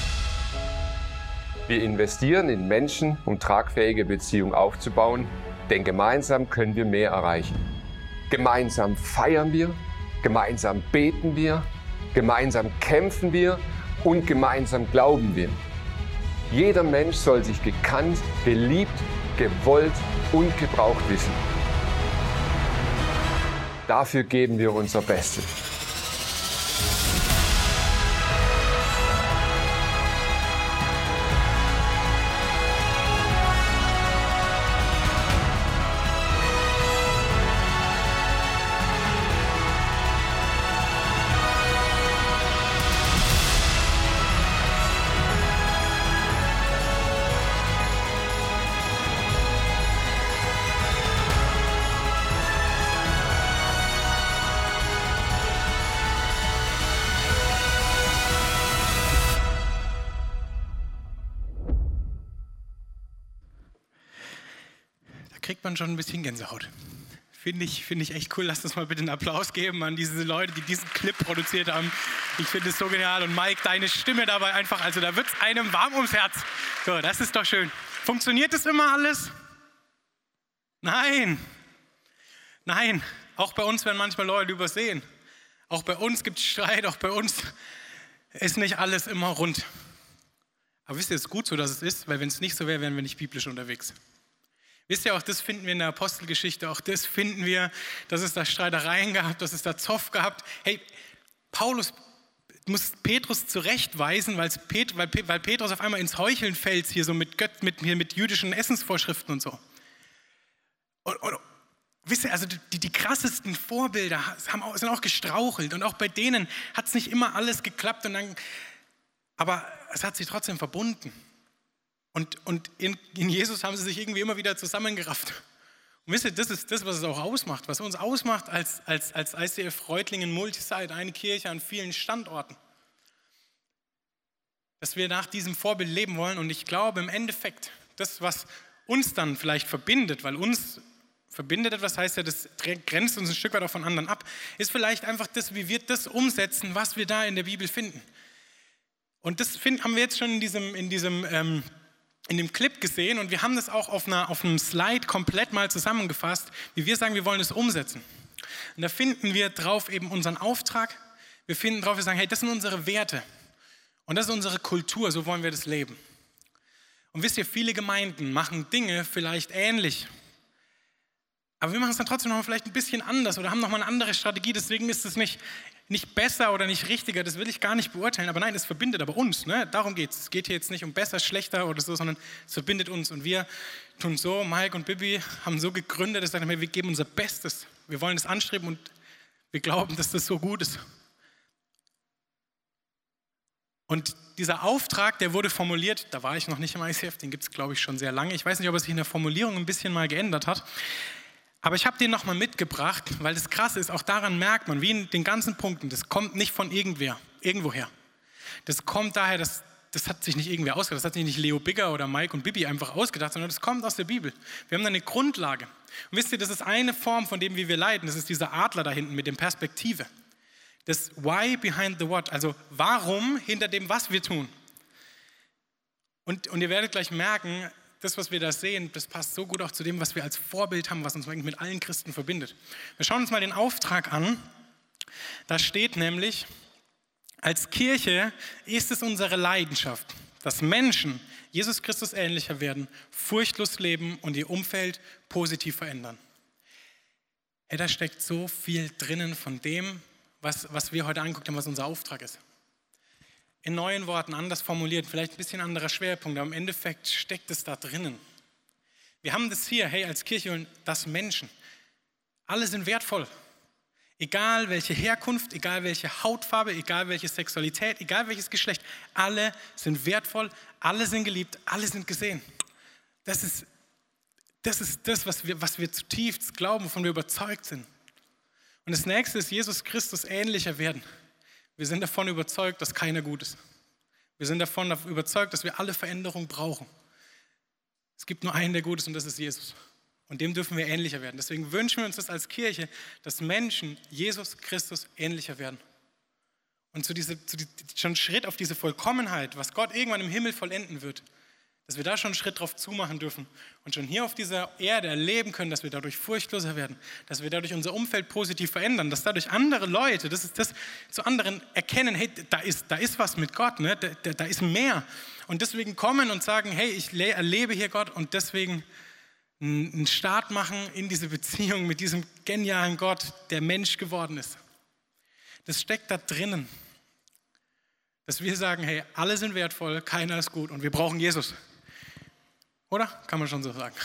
Wir investieren in Menschen, um tragfähige Beziehungen aufzubauen, denn gemeinsam können wir mehr erreichen. Gemeinsam feiern wir, gemeinsam beten wir, gemeinsam kämpfen wir und gemeinsam glauben wir. Jeder Mensch soll sich gekannt, geliebt, gewollt und gebraucht wissen. Dafür geben wir unser Bestes.
Kriegt man schon ein bisschen Gänsehaut. Finde ich, finde ich echt cool. Lasst uns mal bitte einen Applaus geben an diese Leute, die diesen Clip produziert haben. Ich finde es so genial. Und Mike, deine Stimme dabei einfach, also da wird es einem warm ums Herz. So, das ist doch schön. Funktioniert das immer alles? Nein. Nein. Auch bei uns werden manchmal Leute übersehen. Auch bei uns gibt es Streit. Auch bei uns ist nicht alles immer rund. Aber wisst ihr, es ist gut so, dass es ist, weil wenn es nicht so wäre, wären wir nicht biblisch unterwegs. Wisst ihr, auch das finden wir in der Apostelgeschichte, auch das finden wir, dass es da Streitereien gab, dass es da Zoff gab. Hey, Paulus muss Petrus zurechtweisen, weil, Pet, weil, weil Petrus auf einmal ins Heucheln fällt, hier so mit, Gött, mit, mit jüdischen Essensvorschriften und so. Und, und wisst ihr, also die, die krassesten Vorbilder haben, sind auch gestrauchelt und auch bei denen hat es nicht immer alles geklappt, und dann, aber es hat sich trotzdem verbunden. Und, und in, in Jesus haben sie sich irgendwie immer wieder zusammengerafft. Und wisst ihr, das ist das, was es auch ausmacht. Was uns ausmacht als, als, als I C F Reutlingen Multisite, eine Kirche an vielen Standorten. Dass wir nach diesem Vorbild leben wollen. Und ich glaube im Endeffekt, das, was uns dann vielleicht verbindet, weil uns verbindet etwas, heißt ja, das grenzt uns ein Stück weit auch von anderen ab, ist vielleicht einfach das, wie wir das umsetzen, was wir da in der Bibel finden. Und das find, haben wir jetzt schon in diesem, in diesem ähm, in dem Clip gesehen, und wir haben das auch auf, einer, auf einem Slide komplett mal zusammengefasst, wie wir sagen, wir wollen es umsetzen. Und da finden wir drauf eben unseren Auftrag, wir finden drauf, wir sagen, hey, das sind unsere Werte und das ist unsere Kultur, so wollen wir das leben. Und wisst ihr, viele Gemeinden machen Dinge vielleicht ähnlich, aber wir machen es dann trotzdem noch mal vielleicht ein bisschen anders oder haben noch mal eine andere Strategie, deswegen ist es nicht Nicht besser oder nicht richtiger, das will ich gar nicht beurteilen, aber nein, es verbindet aber uns, ne? Darum geht es. Es geht hier jetzt nicht um besser, schlechter oder so, sondern es verbindet uns, und wir tun so, Mike und Bibi haben so gegründet, dass wir geben unser Bestes, wir wollen das anstreben und wir glauben, dass das so gut ist. Und dieser Auftrag, der wurde formuliert, da war ich noch nicht im I C F, den gibt es glaube ich schon sehr lange, ich weiß nicht, ob er sich in der Formulierung ein bisschen mal geändert hat. Aber ich habe den nochmal mitgebracht, weil das Krasse ist, auch daran merkt man, wie in den ganzen Punkten, das kommt nicht von irgendwer, irgendwoher. Das kommt daher, dass, das hat sich nicht irgendwer ausgedacht, das hat sich nicht Leo Bigger oder Mike und Bibi einfach ausgedacht, sondern das kommt aus der Bibel. Wir haben da eine Grundlage. Und wisst ihr, das ist eine Form von dem, wie wir leiten, das ist dieser Adler da hinten mit dem Perspektive. Das Why behind the what, also warum hinter dem, was wir tun. Und, und ihr werdet gleich merken, das, was wir da sehen, das passt so gut auch zu dem, was wir als Vorbild haben, was uns eigentlich mit allen Christen verbindet. Wir schauen uns mal den Auftrag an. Da steht nämlich, als Kirche ist es unsere Leidenschaft, dass Menschen Jesus Christus ähnlicher werden, furchtlos leben und ihr Umfeld positiv verändern. Hey, da steckt so viel drinnen von dem, was, was wir heute angeguckt haben, was unser Auftrag ist. In neuen Worten, anders formuliert, vielleicht ein bisschen anderer Schwerpunkt, aber im Endeffekt steckt es da drinnen. Wir haben das hier, hey, als Kirche und das Menschen. Alle sind wertvoll. Egal welche Herkunft, egal welche Hautfarbe, egal welche Sexualität, egal welches Geschlecht. Alle sind wertvoll, alle sind geliebt, alle sind gesehen. Das ist das, ist das was, wir, was wir zutiefst glauben, wovon wir überzeugt sind. Und das nächste ist Jesus Christus ähnlicher werden. Wir sind davon überzeugt, dass keiner gut ist. Wir sind davon überzeugt, dass wir alle Veränderung brauchen. Es gibt nur einen, der gut ist, und das ist Jesus. Und dem dürfen wir ähnlicher werden. Deswegen wünschen wir uns das als Kirche, dass Menschen Jesus Christus ähnlicher werden. Und zu diese, zu die, schon einen Schritt auf diese Vollkommenheit, was Gott irgendwann im Himmel vollenden wird, dass wir da schon einen Schritt drauf zumachen dürfen und schon hier auf dieser Erde erleben können, dass wir dadurch furchtloser werden, dass wir dadurch unser Umfeld positiv verändern, dass dadurch andere Leute, das ist das, zu anderen erkennen, hey, da ist, da ist was mit Gott, ne? da, da, da ist mehr. Und deswegen kommen und sagen, hey, ich le- erlebe hier Gott, und deswegen einen Start machen in diese Beziehung mit diesem genialen Gott, der Mensch geworden ist. Das steckt da drinnen, dass wir sagen, hey, alle sind wertvoll, keiner ist gut und wir brauchen Jesus. Oder? Kann man schon so sagen.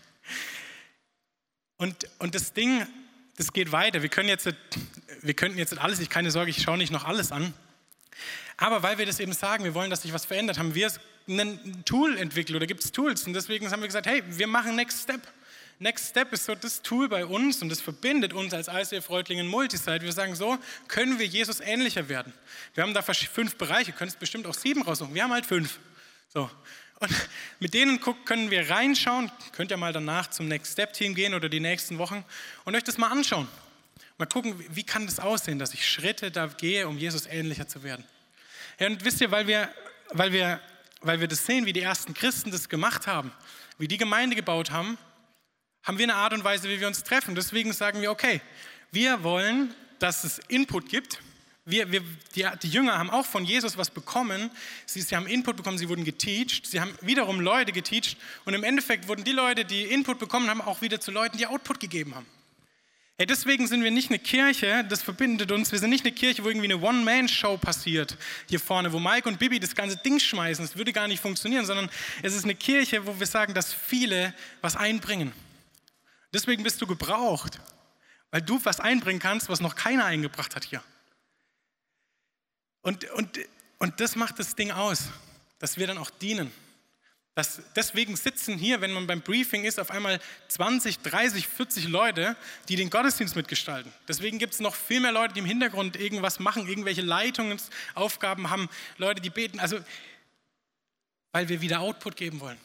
Und, und das Ding, das geht weiter. Wir können jetzt, wir könnten jetzt alles, ich keine Sorge, ich schaue nicht noch alles an. Aber weil wir das eben sagen, wir wollen, dass sich was verändert, haben wir ein Tool entwickelt oder gibt es Tools. Und deswegen haben wir gesagt, hey, wir machen Next Step. Next Step ist so das Tool bei uns, und das verbindet uns als I C F Reutlingen Multisite. Wir sagen, so können wir Jesus ähnlicher werden. Wir haben da fünf Bereiche, könntest bestimmt auch sieben raussuchen. Wir haben halt fünf. So. Und mit denen können wir reinschauen. Könnt ihr mal danach zum Next Step Team gehen oder die nächsten Wochen und euch das mal anschauen. Mal gucken, wie kann das aussehen, dass ich Schritte da gehe, um Jesus ähnlicher zu werden. Ja, und wisst ihr, weil wir, weil wir, weil wir das sehen, wie die ersten Christen das gemacht haben, wie die Gemeinde gebaut haben, haben wir eine Art und Weise, wie wir uns treffen. Deswegen sagen wir, okay, wir wollen, dass es Input gibt. Wir, wir, die, die Jünger haben auch von Jesus was bekommen. Sie, sie haben Input bekommen, sie wurden geteacht. Sie haben wiederum Leute geteacht. Und im Endeffekt wurden die Leute, die Input bekommen haben, auch wieder zu Leuten, die Output gegeben haben. Hey, deswegen sind wir nicht eine Kirche, das verbindet uns. Wir sind nicht eine Kirche, wo irgendwie eine One-Man-Show passiert hier vorne, wo Mike und Bibi das ganze Ding schmeißen. Das würde gar nicht funktionieren, sondern es ist eine Kirche, wo wir sagen, dass viele was einbringen. Deswegen bist du gebraucht, weil du was einbringen kannst, was noch keiner eingebracht hat hier. Und, und, und das macht das Ding aus, dass wir dann auch dienen. Das, deswegen sitzen hier, wenn man beim Briefing ist, auf einmal zwanzig, dreißig, vierzig Leute, die den Gottesdienst mitgestalten. Deswegen gibt es noch viel mehr Leute, die im Hintergrund irgendwas machen, irgendwelche Leitungsaufgaben haben, Leute, die beten. Also, weil wir wieder Output geben wollen.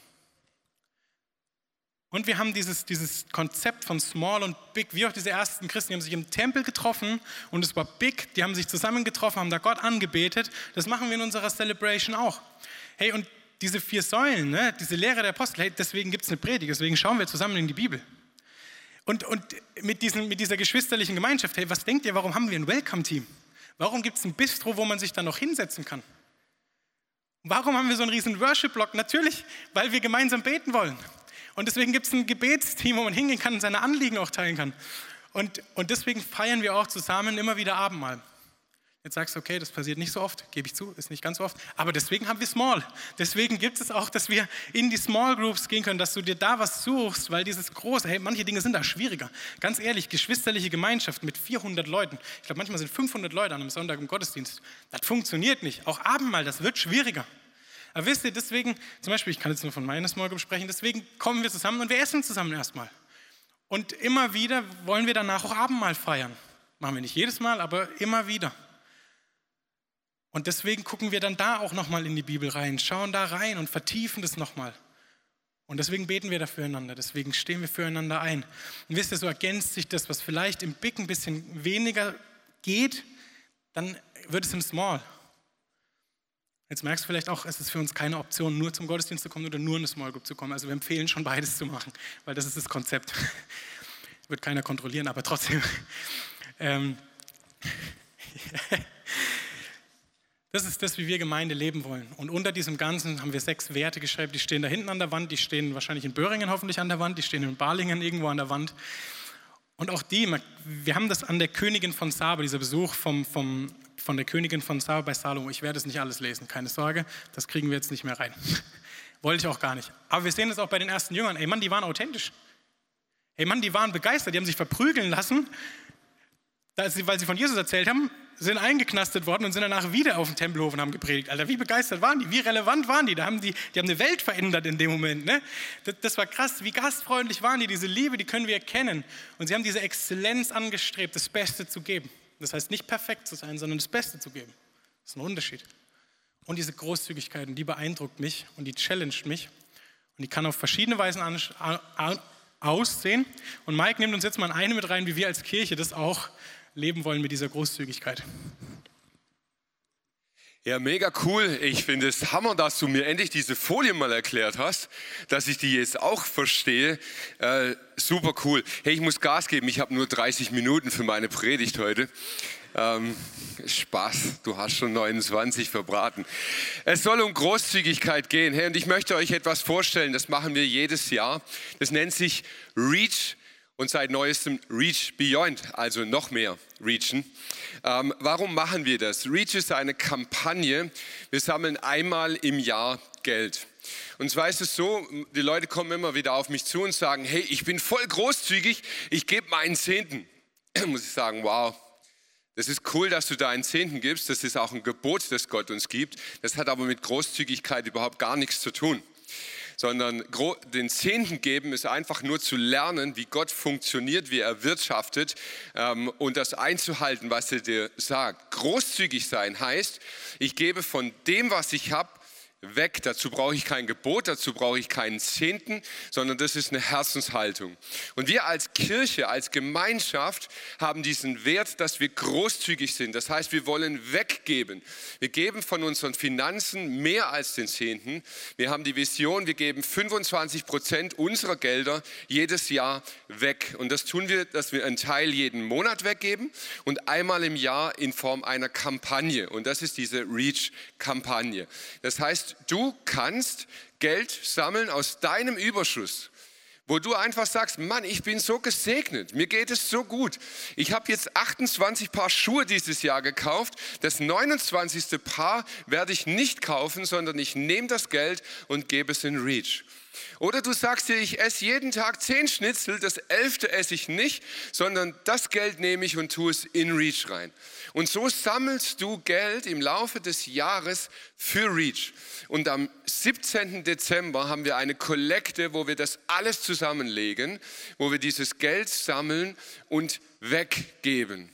Und wir haben dieses, dieses Konzept von Small und Big, wie auch diese ersten Christen, die haben sich im Tempel getroffen und es war big, die haben sich zusammengetroffen, haben da Gott angebetet. Das machen wir in unserer Celebration auch. Hey, und diese vier Säulen, ne, diese Lehre der Apostel, hey, deswegen gibt es eine Predigt, deswegen schauen wir zusammen in die Bibel. Und, und mit, diesen, mit dieser geschwisterlichen Gemeinschaft, hey, was denkt ihr, warum haben wir ein Welcome-Team? Warum gibt es ein Bistro, wo man sich dann noch hinsetzen kann? Warum haben wir so einen riesen Worship-Block? Natürlich, weil wir gemeinsam beten wollen. Und deswegen gibt es ein Gebetsteam, wo man hingehen kann und seine Anliegen auch teilen kann. Und, und deswegen feiern wir auch zusammen immer wieder Abendmahl. Jetzt sagst du, okay, das passiert nicht so oft, gebe ich zu, ist nicht ganz so oft. Aber deswegen haben wir Small. Deswegen gibt es auch, dass wir in die Small Groups gehen können, dass du dir da was suchst, weil dieses große, hey, manche Dinge sind da schwieriger. Ganz ehrlich, geschwisterliche Gemeinschaft mit vierhundert Leuten. Ich glaube, manchmal sind fünfhundert Leute an einem Sonntag im Gottesdienst. Das funktioniert nicht. Auch Abendmahl, das wird schwieriger. Aber wisst ihr, deswegen, zum Beispiel, ich kann jetzt nur von meiner Small Group sprechen, deswegen kommen wir zusammen und wir essen zusammen erstmal. Und immer wieder wollen wir danach auch Abendmahl feiern. Machen wir nicht jedes Mal, aber immer wieder. Und deswegen gucken wir dann da auch nochmal in die Bibel rein, schauen da rein und vertiefen das nochmal. Und deswegen beten wir da füreinander, deswegen stehen wir füreinander ein. Und wisst ihr, so ergänzt sich das, was vielleicht im Big ein bisschen weniger geht, dann wird es im Small. Jetzt merkst du vielleicht auch, es ist für uns keine Option, nur zum Gottesdienst zu kommen oder nur in eine Small Group zu kommen. Also wir empfehlen schon beides zu machen, weil das ist das Konzept. Wird keiner kontrollieren, aber trotzdem. Ähm das ist das, wie wir Gemeinde leben wollen. Und unter diesem Ganzen haben wir sechs Werte geschrieben, die stehen da hinten an der Wand, die stehen wahrscheinlich in Böhringen hoffentlich an der Wand, die stehen in Balingen irgendwo an der Wand. Und auch die, wir haben das an der Königin von Saba, dieser Besuch vom, vom, von der Königin von Saba bei Salomo. Ich werde es nicht alles lesen, keine Sorge, das kriegen wir jetzt nicht mehr rein. Wollte ich auch gar nicht. Aber wir sehen das auch bei den ersten Jüngern. Ey Mann, die waren authentisch. Ey Mann, die waren begeistert, die haben sich verprügeln lassen. da sie, weil sie von Jesus erzählt haben, sind eingeknastet worden und sind danach wieder auf dem Tempelhof und haben gepredigt. Alter, wie begeistert waren die? Wie relevant waren die? Da haben die, die haben eine Welt verändert in dem Moment. Ne? Das, das war krass. Wie gastfreundlich waren die? Diese Liebe, die können wir erkennen. Und sie haben diese Exzellenz angestrebt, das Beste zu geben. Das heißt, nicht perfekt zu sein, sondern das Beste zu geben. Das ist ein Unterschied. Und diese Großzügigkeit, die beeindruckt mich und die challenged mich. Und die kann auf verschiedene Weisen an, an, aussehen. Und Mike nimmt uns jetzt mal eine mit rein, wie wir als Kirche das auch leben wollen mit dieser Großzügigkeit.
Ja, mega cool. Ich finde es Hammer, dass du mir endlich diese Folie mal erklärt hast, dass ich die jetzt auch verstehe. Äh, super cool. Hey, ich muss Gas geben. Ich habe nur dreißig Minuten für meine Predigt heute. Ähm, Spaß, du hast schon neunundzwanzig verbraten. Es soll um Großzügigkeit gehen. Hey, und ich möchte euch etwas vorstellen, das machen wir jedes Jahr. Das nennt sich Reach und seit neuestem Reach Beyond, also noch mehr Reachen. Ähm, warum machen wir das? Reach ist eine Kampagne. Wir sammeln einmal im Jahr Geld. Und zwar ist es so, die Leute kommen immer wieder auf mich zu und sagen, hey, ich bin voll großzügig, ich gebe meinen Zehnten. Da muss ich sagen, wow. Das ist cool, dass du da einen Zehnten gibst. Das ist auch ein Gebot, das Gott uns gibt. Das hat aber mit Großzügigkeit überhaupt gar nichts zu tun. Sondern den Zehnten geben ist einfach nur zu lernen, wie Gott funktioniert, wie er wirtschaftet ähm, und das einzuhalten, was er dir sagt. Großzügig sein heißt, ich gebe von dem, was ich habe, weg. Dazu brauche ich kein Gebot, dazu brauche ich keinen Zehnten, sondern das ist eine Herzenshaltung. Und wir als Kirche, als Gemeinschaft haben diesen Wert, dass wir großzügig sind. Das heißt, wir wollen weggeben. Wir geben von unseren Finanzen mehr als den Zehnten. Wir haben die Vision, wir geben fünfundzwanzig Prozent unserer Gelder jedes Jahr weg. Und das tun wir, dass wir einen Teil jeden Monat weggeben und einmal im Jahr in Form einer Kampagne. Und das ist diese Reach-Kampagne. Das heißt, du kannst Geld sammeln aus deinem Überschuss, wo du einfach sagst, Mann, ich bin so gesegnet, mir geht es so gut. Ich habe jetzt achtundzwanzig Paar Schuhe dieses Jahr gekauft, das neunundzwanzigste Paar werde ich nicht kaufen, sondern ich nehme das Geld und gebe es in Reach. Oder du sagst dir, ich esse jeden Tag zehn Schnitzel, das elfte esse ich nicht, sondern das Geld nehme ich und tue es in Reach rein. Und so sammelst du Geld im Laufe des Jahres für Reach. Und am siebzehnten Dezember haben wir eine Kollekte, wo wir das alles zusammenlegen, wo wir dieses Geld sammeln und weggeben.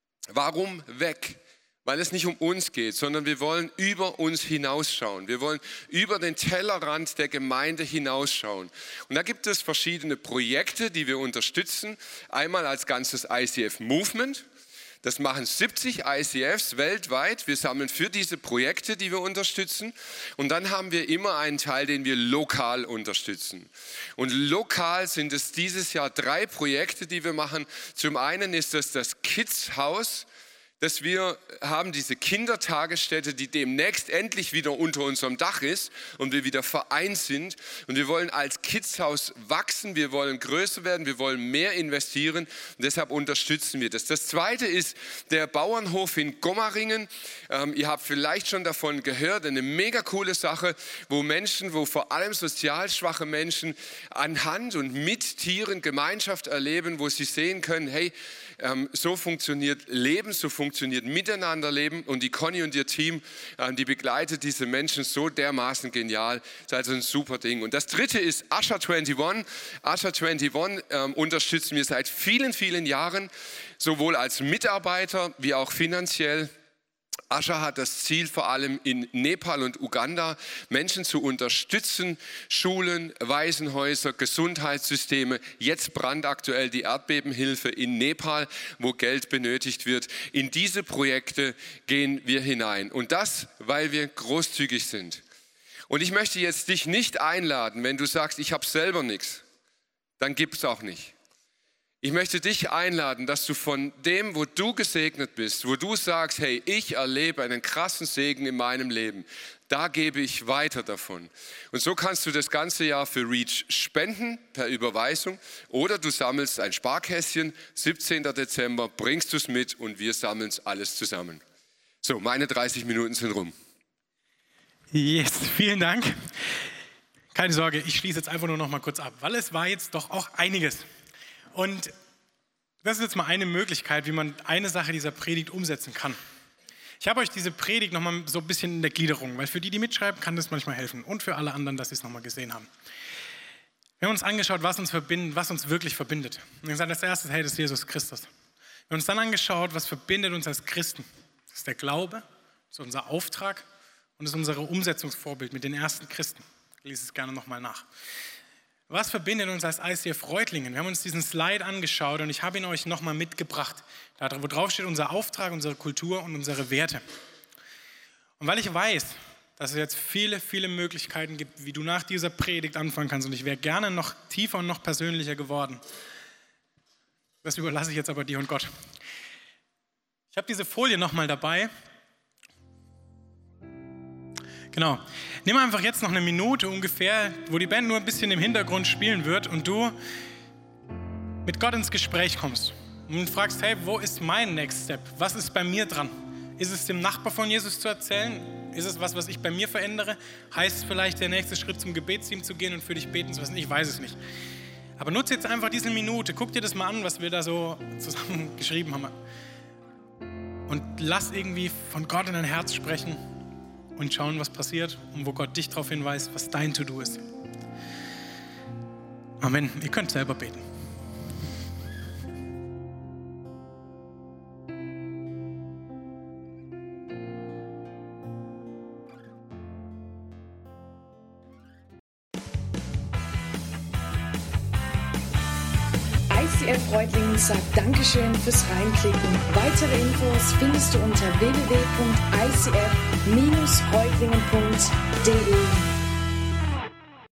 Warum weg? Weil es nicht um uns geht, sondern wir wollen über uns hinausschauen. Wir wollen über den Tellerrand der Gemeinde hinausschauen. Und da gibt es verschiedene Projekte, die wir unterstützen. Einmal als ganzes I C F Movement. Das machen siebzig I C Fs weltweit. Wir sammeln für diese Projekte, die wir unterstützen. Und dann haben wir immer einen Teil, den wir lokal unterstützen. Und lokal sind es dieses Jahr drei Projekte, die wir machen. Zum einen ist das das Kids Haus. Dass wir haben diese Kindertagesstätte, die demnächst endlich wieder unter unserem Dach ist und wir wieder vereint sind. Und wir wollen als Kidshaus wachsen, wir wollen größer werden, wir wollen mehr investieren und deshalb unterstützen wir das. Das zweite ist der Bauernhof in Gomaringen. Ähm, ihr habt vielleicht schon davon gehört, eine mega coole Sache, wo Menschen, wo vor allem sozial schwache Menschen anhand und mit Tieren Gemeinschaft erleben, wo sie sehen können, hey, ähm, so funktioniert Leben, so funktioniert funktioniert Miteinanderleben und die Conny und ihr Team, die begleitet diese Menschen so dermaßen genial. Das ist also ein super Ding. Und das dritte ist Usher einundzwanzig. Usher einundzwanzig ähm, unterstützen wir seit vielen, vielen Jahren, sowohl als Mitarbeiter wie auch finanziell. Usher hat das Ziel, vor allem in Nepal und Uganda Menschen zu unterstützen, Schulen, Waisenhäuser, Gesundheitssysteme, jetzt brandaktuell die Erdbebenhilfe in Nepal, wo Geld benötigt wird. In diese Projekte gehen wir hinein und das, weil wir großzügig sind. Und ich möchte jetzt dich nicht einladen, wenn du sagst, ich habe selber nichts, dann gib es auch nicht. Ich möchte dich einladen, dass du von dem, wo du gesegnet bist, wo du sagst, hey, ich erlebe einen krassen Segen in meinem Leben, da gebe ich weiter davon. Und so kannst du das ganze Jahr für Reach spenden per Überweisung oder du sammelst ein Sparkästchen, siebzehnten Dezember, bringst du es mit und wir sammeln es alles zusammen. So, meine dreißig Minuten sind rum.
Yes, vielen Dank. Keine Sorge, ich schließe jetzt einfach nur noch mal kurz ab, weil es war jetzt doch auch einiges. Und Das ist jetzt mal eine Möglichkeit, wie man eine Sache dieser Predigt umsetzen kann. Ich habe euch diese Predigt nochmal so ein bisschen in der Gliederung, weil für die, die mitschreiben, kann das manchmal helfen und für alle anderen, dass sie es nochmal gesehen haben. Wir haben uns angeschaut, was uns verbindet, was uns wirklich verbindet. Und wir haben gesagt, als erstes, hey, das ist Jesus Christus. Wir haben uns dann angeschaut, was verbindet uns als Christen. Das ist der Glaube, das ist unser Auftrag und das ist unser Umsetzungsvorbild mit den ersten Christen. Ich lese es gerne nochmal nach. Was verbindet uns als I C F Reutlingen? Wir haben uns diesen Slide angeschaut und ich habe ihn euch nochmal mitgebracht, da wo drauf steht unser Auftrag, unsere Kultur und unsere Werte. Und weil ich weiß, dass es jetzt viele, viele Möglichkeiten gibt, wie du nach dieser Predigt anfangen kannst und ich wäre gerne noch tiefer und noch persönlicher geworden. Das überlasse ich jetzt aber dir und Gott. Ich habe diese Folie nochmal dabei. Genau. Nimm einfach jetzt noch eine Minute ungefähr, wo die Band nur ein bisschen im Hintergrund spielen wird und du mit Gott ins Gespräch kommst und fragst, hey, wo ist mein Next Step? Was ist bei mir dran? Ist es dem Nachbar von Jesus zu erzählen? Ist es was, was ich bei mir verändere? Heißt es vielleicht, der nächste Schritt zum Gebetsteam zu gehen und für dich beten zu lassen? Ich weiß es nicht. Aber nutze jetzt einfach diese Minute, guck dir das mal an, was wir da so zusammen geschrieben haben. Und lass irgendwie von Gott in dein Herz sprechen und schauen, was passiert und wo Gott dich darauf hinweist, was dein To-Do ist. Amen. Ihr könnt selber beten.
I C F Reutlingen sagt Dankeschön fürs Reinklicken. Weitere Infos findest du unter w w w punkt i c f dash reutlingen punkt d e.